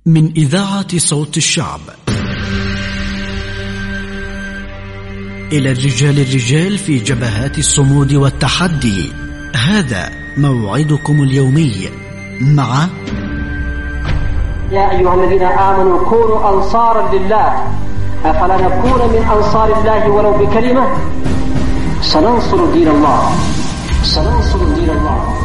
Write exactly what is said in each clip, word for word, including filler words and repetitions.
من إذاعة صوت الشعب إلى الرجال الرجال في جبهات الصمود والتحدي. هذا موعدكم اليومي مع يا أيها الذين آمنوا كونوا أنصارا لله أفلا نكون من أنصار الله ولو بكلمة سننصر دين الله سننصر دين الله.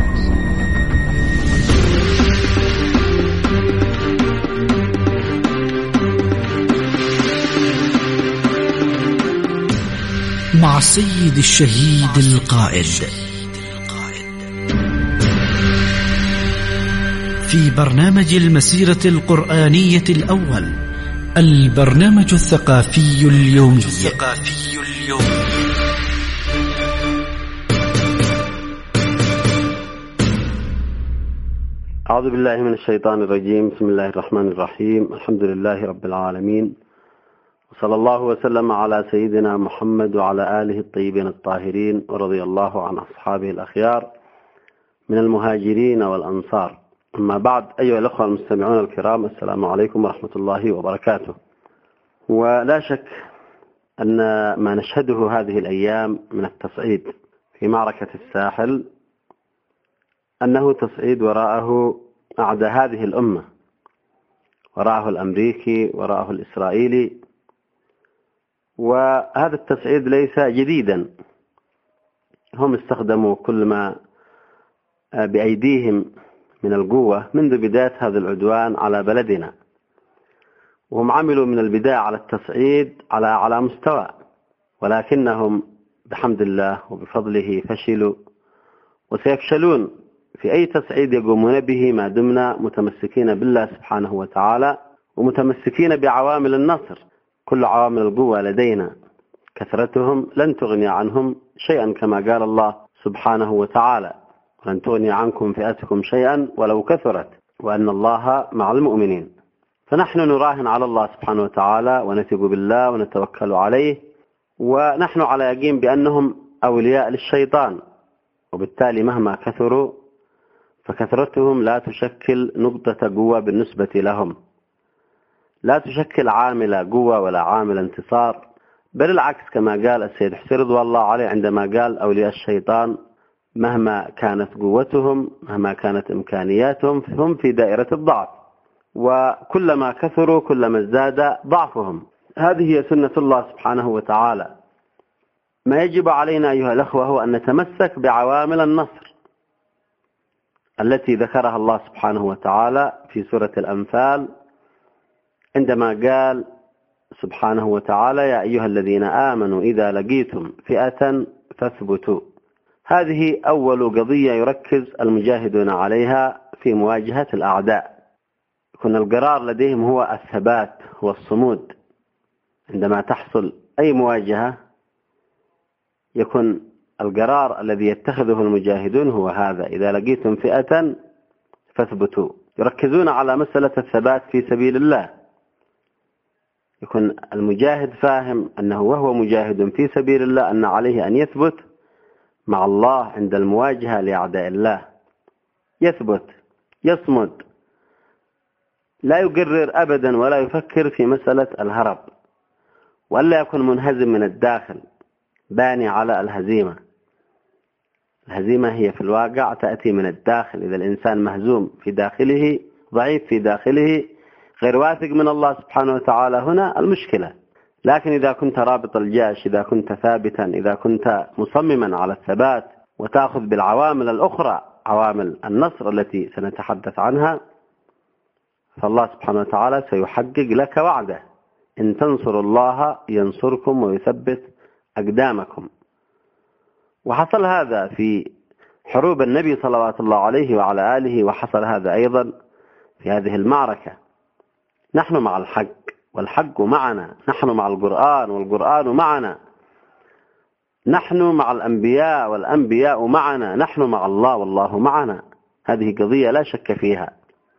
مع السيد الشهيد القائد في برنامج المسيرة القرآنية الأول، البرنامج الثقافي اليومي. الثقافي اليومي. أعوذ بالله من الشيطان الرجيم. بسم الله الرحمن الرحيم. الحمد لله رب العالمين، وصلى الله وسلم على سيدنا محمد وعلى آله الطيبين الطاهرين، ورضي الله عن أصحابه الأخيار من المهاجرين والأنصار. أما بعد، أيها الأخوة المستمعون الكرام، السلام عليكم ورحمة الله وبركاته. ولا شك أن ما نشهده هذه الأيام من التصعيد في معركة الساحل أنه تصعيد وراءه أعداء هذه الأمة، وراءه الأمريكي، وراءه الإسرائيلي. وهذا التصعيد ليس جديدا، هم استخدموا كل ما بأيديهم من القوة منذ بداية هذا العدوان على بلدنا، وهم عملوا من البداية على التصعيد على على مستوى، ولكنهم بحمد الله وبفضله فشلوا وسيفشلون في أي تصعيد يقومون به ما دمنا متمسكين بالله سبحانه وتعالى ومتمسكين بعوامل النصر. كل عوامل القوة لدينا كثرتهم لن تغني عنهم شيئا، كما قال الله سبحانه وتعالى: لن تغني عنكم فئتكم شيئا ولو كثرت وأن الله مع المؤمنين. فنحن نراهن على الله سبحانه وتعالى ونثق بالله ونتوكل عليه، ونحن على يقين بأنهم أولياء للشيطان، وبالتالي مهما كثروا فكثرتهم لا تشكل نقطة قوة بالنسبة لهم، لا تشكل عامل قوة ولا عامل انتصار، بل العكس، كما قال السيد حسين رضوان الله عليه عندما قال: أولياء الشيطان مهما كانت قوتهم، مهما كانت إمكانياتهم، هم في دائرة الضعف، وكلما كثروا كلما ازداد ضعفهم. هذه هي سنة الله سبحانه وتعالى. ما يجب علينا أيها الأخوة هو أن نتمسك بعوامل النصر التي ذكرها الله سبحانه وتعالى في سورة الأنفال عندما قال سبحانه وتعالى: يا أيها الذين آمنوا إذا لقيتم فئة فاثبتوا. هذه أول قضية يركز المجاهدون عليها في مواجهة الأعداء. يكون القرار لديهم هو الثبات، هو الصمود. عندما تحصل أي مواجهة يكون القرار الذي يتخذه المجاهدون هو هذا: إذا لقيتم فئة فاثبتوا. يركزون على مسألة الثبات في سبيل الله. يكون المجاهد فاهم أنه وهو مجاهد في سبيل الله أن عليه أن يثبت مع الله عند المواجهة لأعداء الله، يثبت، يصمد، لا يقرر أبدا ولا يفكر في مسألة الهرب، ولا يكون منهزم من الداخل باني على الهزيمة. الهزيمة هي في الواقع تأتي من الداخل. إذا الإنسان مهزوم في داخله، ضعيف في داخله، غير واثق من الله سبحانه وتعالى، هنا المشكلة. لكن إذا كنت رابط الجيش، إذا كنت ثابتا، إذا كنت مصمما على الثبات وتأخذ بالعوامل الأخرى، عوامل النصر التي سنتحدث عنها، فالله سبحانه وتعالى سيحقق لك وعده: إن تنصروا الله ينصركم ويثبت أقدامكم. وحصل هذا في حروب النبي صلوات الله عليه وعلى آله، وحصل هذا أيضا في هذه المعركة. نحن مع الحق والحق معنا، نحن مع القرآن والقرآن معنا، نحن مع الأنبياء والأنبياء معنا، نحن مع الله والله معنا. هذه قضية لا شك فيها.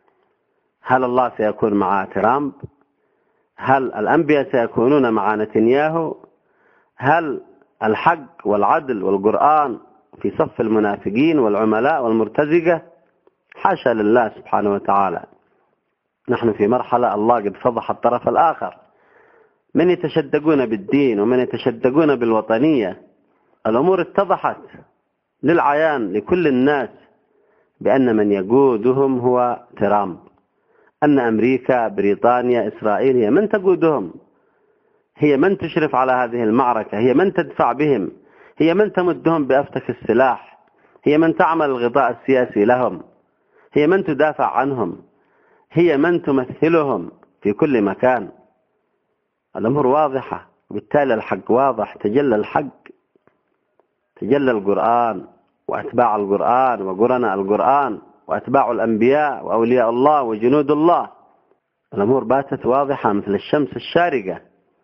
هل الله سيكون مع ترامب؟ هل الأنبياء سيكونون مع نتنياهو؟ هل الحق والعدل والقرآن في صف المنافقين والعملاء والمرتزقة؟ حاشا لله سبحانه وتعالى. نحن في مرحلة الله قد فضح الطرف الآخر، من يتشدقون بالدين ومن يتشدقون بالوطنية. الأمور اتضحت للعيان لكل الناس بأن من يقودهم هو ترامب، أن أمريكا بريطانيا إسرائيل هي من تقودهم، هي من تشرف على هذه المعركة، هي من تدفع بهم، هي من تمدهم بأفتك السلاح، هي من تعمل الغطاء السياسي لهم، هي من تدافع عنهم، هي من تمثلهم في كل مكان. الأمور واضحة، وبالتالي الحق واضح. تجلى الحق، تجلى القرآن وأتباع القرآن وقرناء القرآن وأتباع الأنبياء وأولياء الله وجنود الله. الأمور باتت واضحة مثل الشمس الشارقة،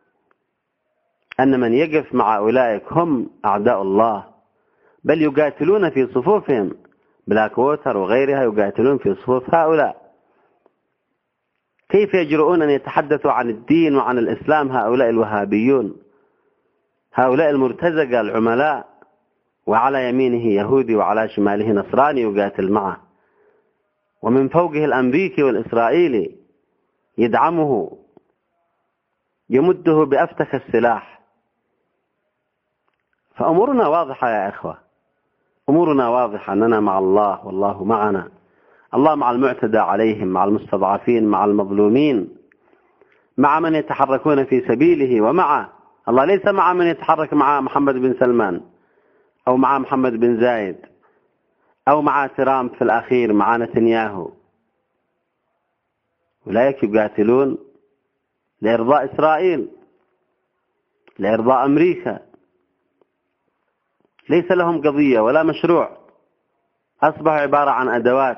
أن من يقف مع أولئك هم أعداء الله، بل يقاتلون في صفوفهم. بلاك ووتر وغيرها يقاتلون في صفوف هؤلاء. كيف يجرؤون أن يتحدثوا عن الدين وعن الإسلام هؤلاء الوهابيون، هؤلاء المرتزقة العملاء، وعلى يمينه يهودي وعلى شماله نصراني يقاتل معه، ومن فوقه الأمريكي والإسرائيلي يدعمه يمده بأفتك السلاح. فأمورنا واضحة يا إخوة، أمورنا واضحة أننا مع الله والله معنا. الله مع المعتدى عليهم، مع المستضعفين، مع المظلومين، مع من يتحركون في سبيله ومعه. الله ليس مع من يتحرك مع محمد بن سلمان أو مع محمد بن زايد أو مع ترامب في الأخير مع نتنياهو. أولئك يقاتلون لإرضاء إسرائيل، لإرضاء أمريكا. ليس لهم قضية ولا مشروع، أصبحوا عبارة عن أدوات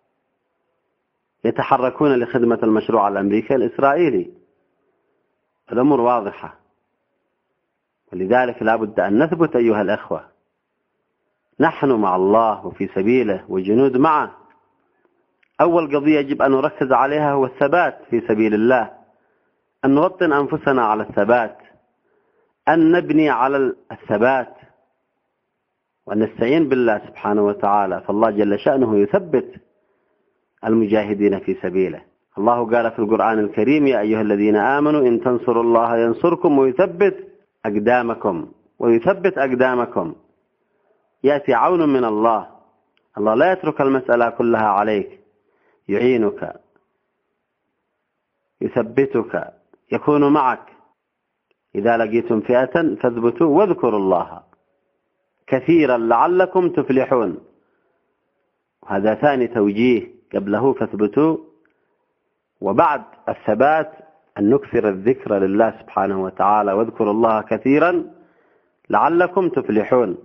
يتحركون لخدمة المشروع الأمريكي الإسرائيلي. الأمور واضحة، ولذلك لا بد أن نثبت أيها الأخوة، نحن مع الله وفي سبيله وجنود معه. أول قضية يجب أن نركز عليها هو الثبات في سبيل الله، أن نوطن أنفسنا على الثبات، أن نبني على الثبات، وأن نستعين بالله سبحانه وتعالى. فالله جل شأنه يثبت المجاهدين في سبيله. الله قال في القرآن الكريم: يا أيها الذين آمنوا إن تنصروا الله ينصركم ويثبت أقدامكم ويثبت أقدامكم. يأتي عون من الله، الله لا يترك المسألة كلها عليك، يعينك، يثبتك، يكون معك. إذا لقيتم فئة فاثبتوا واذكروا الله كثيرا لعلكم تفلحون. وهذا ثاني توجيه، قبله فاثبتوا، وبعد الثبات أن نكثر الذكر لله سبحانه وتعالى، واذكروا الله كثيرا لعلكم تفلحون.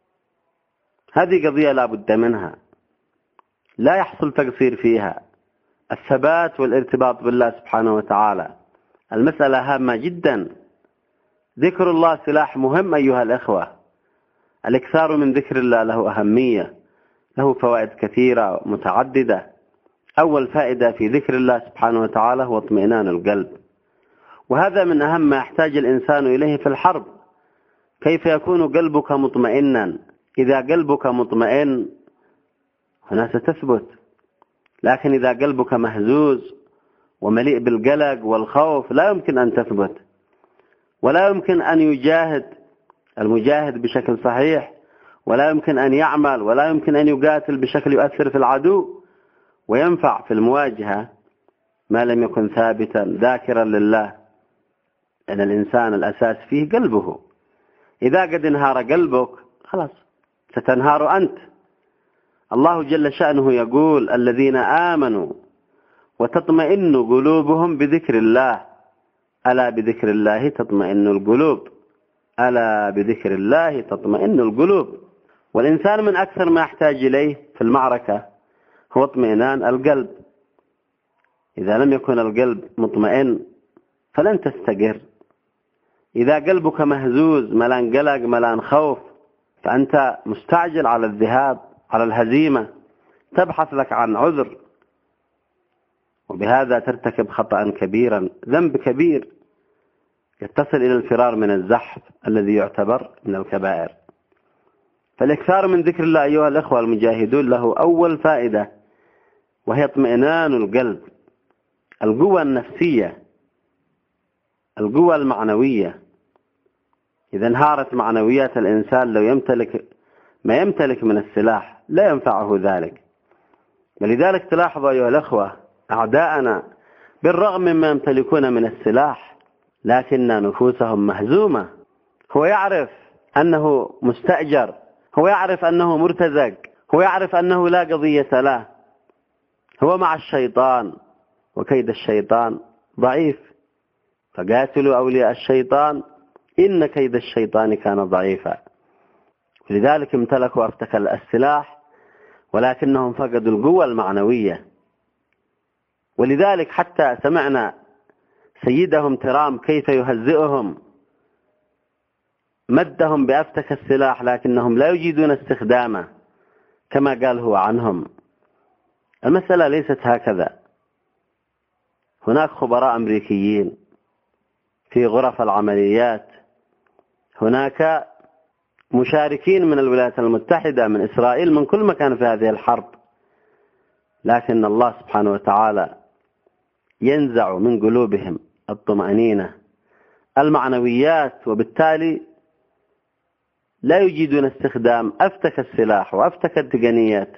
هذه قضية لا بد منها، لا يحصل تقصير فيها. الثبات والارتباط بالله سبحانه وتعالى المسألة هامة جدا. ذكر الله سلاح مهم أيها الأخوة. الإكثار من ذكر الله له أهمية، له فوائد كثيرة متعددة. أول فائدة في ذكر الله سبحانه وتعالى هو اطمئنان القلب، وهذا من أهم ما يحتاج الإنسان إليه في الحرب. كيف يكون قلبك مطمئنا؟ إذا قلبك مطمئن هنا ستثبت، لكن إذا قلبك مهزوز ومليء بالقلق والخوف لا يمكن أن تثبت، ولا يمكن أن يجاهد المجاهد بشكل صحيح، ولا يمكن أن يعمل، ولا يمكن أن يقاتل بشكل يؤثر في العدو وينفع في المواجهة ما لم يكن ثابتا ذاكرا لله. أن الإنسان الأساس فيه قلبه. إذا قد انهار قلبك خلاص ستنهار أنت. الله جل شأنه يقول: الذين آمنوا وتطمئن قلوبهم بذكر الله، ألا بذكر الله تطمئن القلوب، ألا بذكر الله تطمئن القلوب. والإنسان من أكثر ما يحتاج إليه في المعركة هو اطمئنان القلب. إذا لم يكن القلب مطمئن فلن تستقر. إذا قلبك مهزوز ملان قلق ملان خوف فأنت مستعجل على الذهاب، على الهزيمة، تبحث لك عن عذر، وبهذا ترتكب خطأ كبيرا، ذنب كبير يتصل إلى الفرار من الزحف الذي يعتبر من الكبائر. فالإكثار من ذكر الله أيها الأخوة المجاهدون له أول فائدة، وهي اطمئنان القلب. القوة النفسية، القوة المعنوية. إذا انهارت معنويات الإنسان لو يمتلك ما يمتلك من السلاح لا ينفعه ذلك. ولذلك تلاحظوا أيها الأخوة أعداءنا بالرغم مما يمتلكون من السلاح لكن نفوسهم مهزومة. هو يعرف أنه مستأجر، هو يعرف أنه مرتزق، هو يعرف أنه لا قضية له، هو مع الشيطان وكيد الشيطان ضعيف. فقاتلوا أولياء الشيطان إن كيد الشيطان كان ضعيفا. لذلك امتلكوا أفتك السلاح ولكنهم فقدوا القوة المعنوية. ولذلك حتى سمعنا سيدهم ترام كيف يهزئهم، مدهم بأفتك السلاح لكنهم لا يجيدون استخدامه كما قال هو عنهم. المسألة ليست هكذا. هناك خبراء أمريكيين في غرف العمليات، هناك مشاركين من الولايات المتحدة، من إسرائيل، من كل مكان في هذه الحرب، لكن الله سبحانه وتعالى ينزع من قلوبهم الطمأنينة، المعنويات، وبالتالي لا يجيدون استخدام أفتك السلاح وأفتك التقنيات.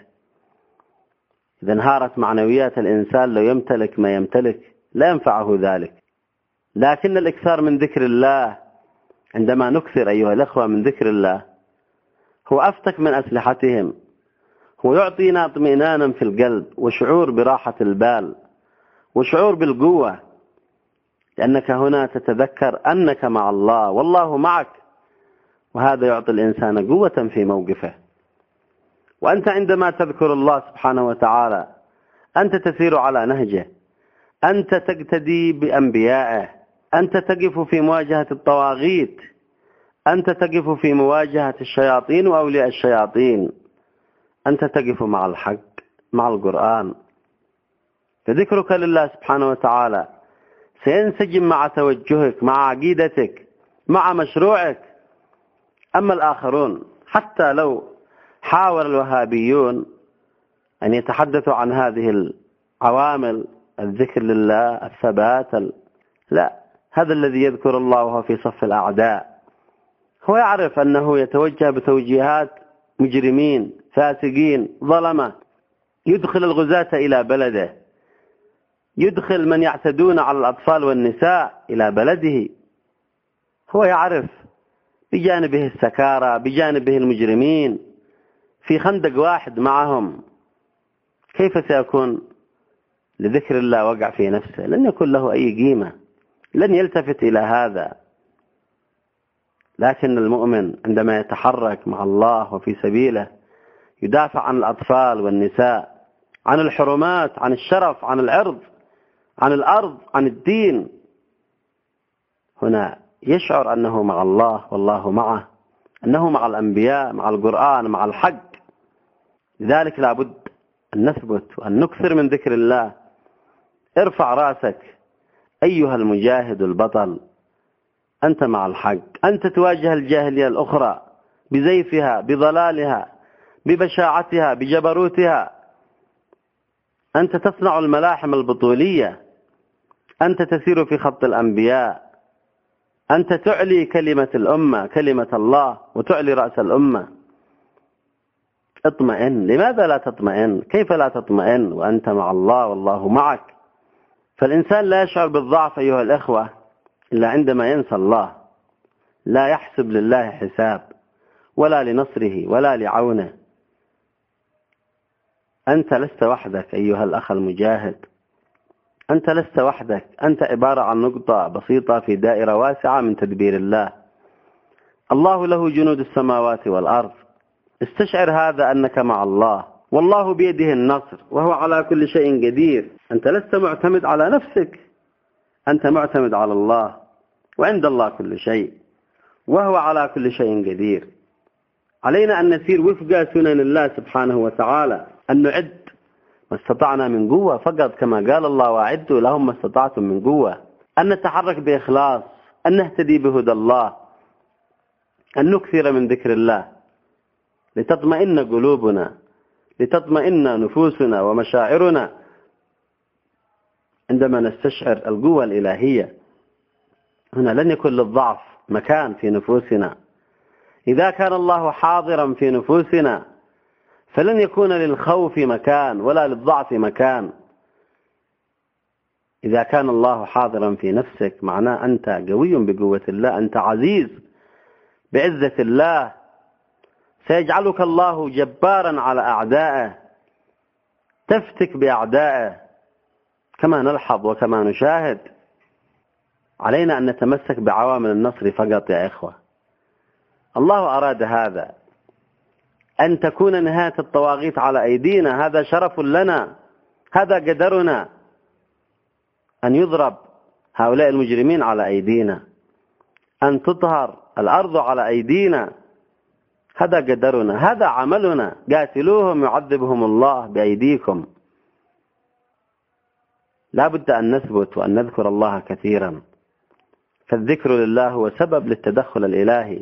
إذا انهارت معنويات الإنسان لو يمتلك ما يمتلك لا ينفعه ذلك. لكن الإكثار من ذكر الله، عندما نكثر أيها الأخوة من ذكر الله، هو أفتك من أسلحتهم، هو يعطينا اطمئنانا في القلب وشعور براحة البال وشعور بالقوة، لأنك هنا تتذكر أنك مع الله والله معك، وهذا يعطي الإنسان قوة في موقفه. وأنت عندما تذكر الله سبحانه وتعالى أنت تسير على نهجه، أنت تقتدي بأنبيائه، أنت تقف في مواجهة الطواغيت، أنت تقف في مواجهة الشياطين وأولياء الشياطين، أنت تقف مع الحق مع القرآن. فذكرك لله سبحانه وتعالى سينسجم مع توجهك، مع عقيدتك، مع مشروعك. أما الآخرون حتى لو حاول الوهابيون أن يتحدثوا عن هذه العوامل، الذكر لله، الثبات، ال... لا، هذا الذي يذكر الله وهو في صف الأعداء هو يعرف أنه يتوجه بتوجيهات مجرمين فاسقين ظلمة، يدخل الغزاة إلى بلده، يدخل من يعتدون على الأطفال والنساء إلى بلده. هو يعرف بجانبه السكارى، بجانبه المجرمين، في خندق واحد معهم. كيف سيكون لذكر الله وقع في نفسه؟ لن يكون له أي قيمة، لن يلتفت إلى هذا. لكن المؤمن عندما يتحرك مع الله وفي سبيله يدافع عن الأطفال والنساء، عن الحرمات، عن الشرف، عن العرض، عن الأرض، عن الدين، هنا يشعر أنه مع الله والله معه، أنه مع الأنبياء، مع القرآن، مع الحق. لذلك لابد أن نثبت وأن نكثر من ذكر الله. ارفع رأسك أيها المجاهد البطل، أنت مع الحق، أنت تواجه الجاهلية الأخرى بزيفها، بضلالها، ببشاعتها، بجبروتها. أنت تصنع الملاحم البطولية، أنت تسير في خط الأنبياء، أنت تعلي كلمة الأمة، كلمة الله، وتعلي رأس الأمة. اطمئن. لماذا لا تطمئن؟ كيف لا تطمئن وأنت مع الله والله معك؟ فالإنسان لا يشعر بالضعف أيها الأخوة إلا عندما ينسى الله، لا يحسب لله حساب ولا لنصره ولا لعونه. أنت لست وحدك أيها الأخ المجاهد، أنت لست وحدك، أنت عبارة عن نقطة بسيطة في دائرة واسعة من تدبير الله. الله له جنود السماوات والأرض. استشعر هذا أنك مع الله، والله بيده النصر، وهو على كل شيء قدير. أنت لست معتمد على نفسك، أنت معتمد على الله، وعند الله كل شيء، وهو على كل شيء قدير. علينا أن نسير وفق سنن الله سبحانه وتعالى، أن نعد ما استطعنا من قوة فقط، كما قال الله وأعدوا لهم ما استطعتم من قوة. أن نتحرك بإخلاص، أن نهتدي بهدى الله، أن نكثر من ذكر الله لتطمئن قلوبنا، لتطمئن نفوسنا ومشاعرنا. عندما نستشعر القوة الإلهية هنا لن يكون للضعف مكان في نفوسنا. إذا كان الله حاضرا في نفوسنا فلن يكون للخوف مكان ولا للضعف مكان. إذا كان الله حاضرا في نفسك معناه أنت قوي بقوة الله، أنت عزيز بعزة الله، سيجعلك الله جبارا على أعدائه، تفتك بأعدائه. كما نلحظ وكما نشاهد علينا أن نتمسك بعوامل النصر فقط يا إخوة. الله أراد هذا، أن تكون نهاية الطواغيت على أيدينا، هذا شرف لنا، هذا قدرنا، أن يضرب هؤلاء المجرمين على أيدينا، أن تطهر الأرض على أيدينا، هذا قدرنا، هذا عملنا. قاتلوهم يعذبهم الله بأيديكم. لا بد أن نثبت وأن نذكر الله كثيرا، فالذكر لله هو سبب للتدخل الإلهي.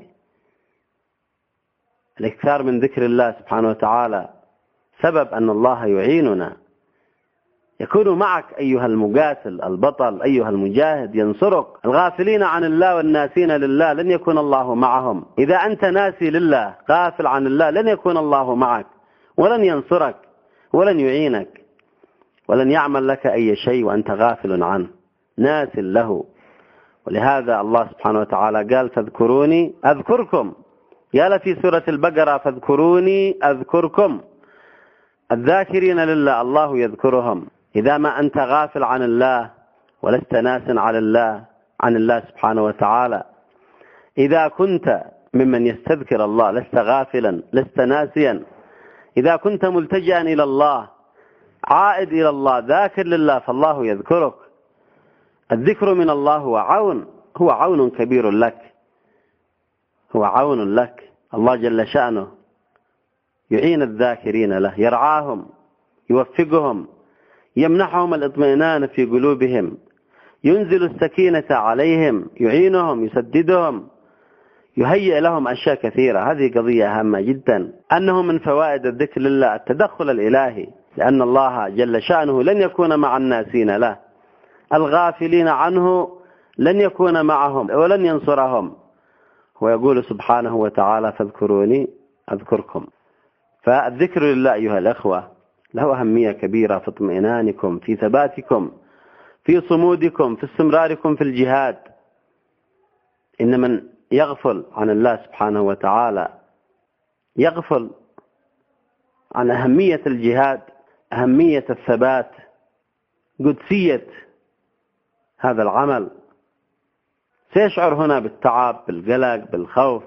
الإكثار من ذكر الله سبحانه وتعالى سبب أن الله يعيننا، يكون معك أيها المقاتل البطل، أيها المجاهد، ينصرك. الغافلين عن الله والناسين لله لن يكون الله معهم. إذا أنت ناسي لله غافل عن الله لن يكون الله معك ولن ينصرك ولن يعينك ولن يعمل لك أي شيء وأنت غافل عنه ناس له. ولهذا الله سبحانه وتعالى قال فاذكروني أذكركم، قال في سورة البقرة فاذكروني أذكركم. الذاكرين لله الله يذكرهم. إذا ما أنت غافل عن الله ولست ناسا على الله عن الله سبحانه وتعالى، إذا كنت ممن يستذكر الله لست غافلا لست ناسيا، إذا كنت ملتجئا إلى الله عائد إلى الله ذاكر لله فالله يذكرك. الذكر من الله هو عون، هو عون كبير لك، هو عون لك. الله جل شأنه يعين الذاكرين له، يرعاهم، يوفقهم، يمنحهم الاطمئنان في قلوبهم، ينزل السكينة عليهم، يعينهم، يسددهم، يهيئ لهم أشياء كثيرة. هذه قضية هامة جدا، أنه من فوائد الذكر لله التدخل الإلهي، لأن الله جل شأنه لن يكون مع الناسين له، الغافلين عنه لن يكون معهم ولن ينصرهم. ويقول سبحانه وتعالى فاذكروني أذكركم. فالذكر لله أيها الأخوة له أهمية كبيرة في اطمئنانكم، في ثباتكم، في صمودكم، في استمراركم في الجهاد. إن من يغفل عن الله سبحانه وتعالى يغفل عن أهمية الجهاد، أهمية الثبات، قدسية هذا العمل، سيشعر هنا بالتعب، بالقلق، بالخوف.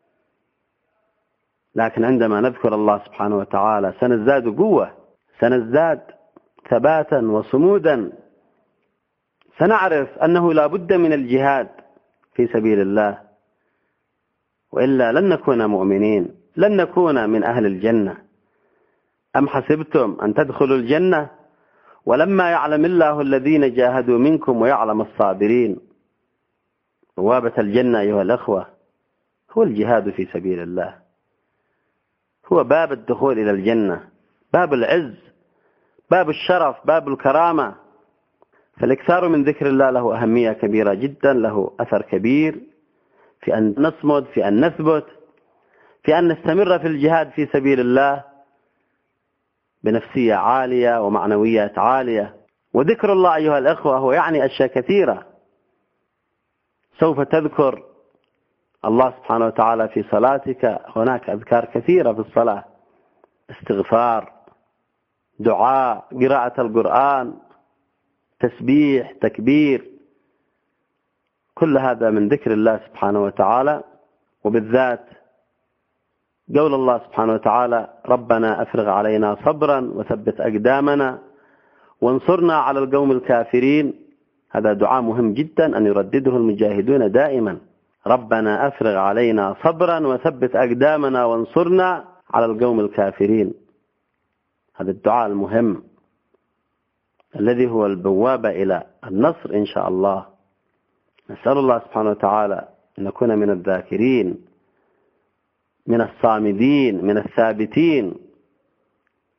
لكن عندما نذكر الله سبحانه وتعالى سنزداد قوة، سنزداد ثباتا وصمودا، سنعرف أنه لا بد من الجهاد في سبيل الله، وإلا لن نكون مؤمنين، لن نكون من أهل الجنة. أم حسبتم أن تدخلوا الجنة ولما يعلم الله الذين جاهدوا منكم ويعلم الصابرين. بوابة الجنة أيها الأخوة هو الجهاد في سبيل الله، هو باب الدخول إلى الجنة، باب العز، باب الشرف، باب الكرامة. فالإكثار من ذكر الله له أهمية كبيرة جدا، له أثر كبير في أن نصمد، في أن نثبت، في أن نستمر في الجهاد في سبيل الله بنفسية عالية ومعنويات عالية. وذكر الله أيها الأخوة هو يعني أشياء كثيرة. سوف تذكر الله سبحانه وتعالى في صلاتك، هناك أذكار كثيرة في الصلاة، استغفار، دعاء، قراءة القرآن، تسبيح، تكبير، كل هذا من ذكر الله سبحانه وتعالى. وبالذات قول الله سبحانه وتعالى ربنا أفرغ علينا صبرا وثبت أقدامنا وانصرنا على القوم الكافرين. هذا دعاء مهم جدا أن يردده المجاهدون دائما، ربنا أفرغ علينا صبرا وثبت أقدامنا وانصرنا على القوم الكافرين. هذا الدعاء المهم الذي هو البوابة إلى النصر إن شاء الله. نسأل الله سبحانه وتعالى أن نكون من الذاكرين، من الصامدين، من الثابتين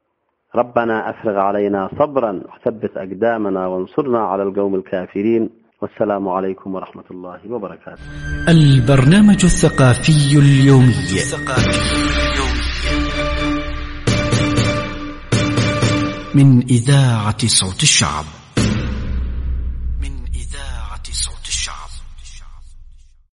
ربنا أفرغ علينا صبرا وثبت أقدامنا وانصرنا على القوم الكافرين. والسلام عليكم ورحمة الله وبركاته. البرنامج الثقافي اليومي من إذاعة صوت الشعب. من إذاعة صوت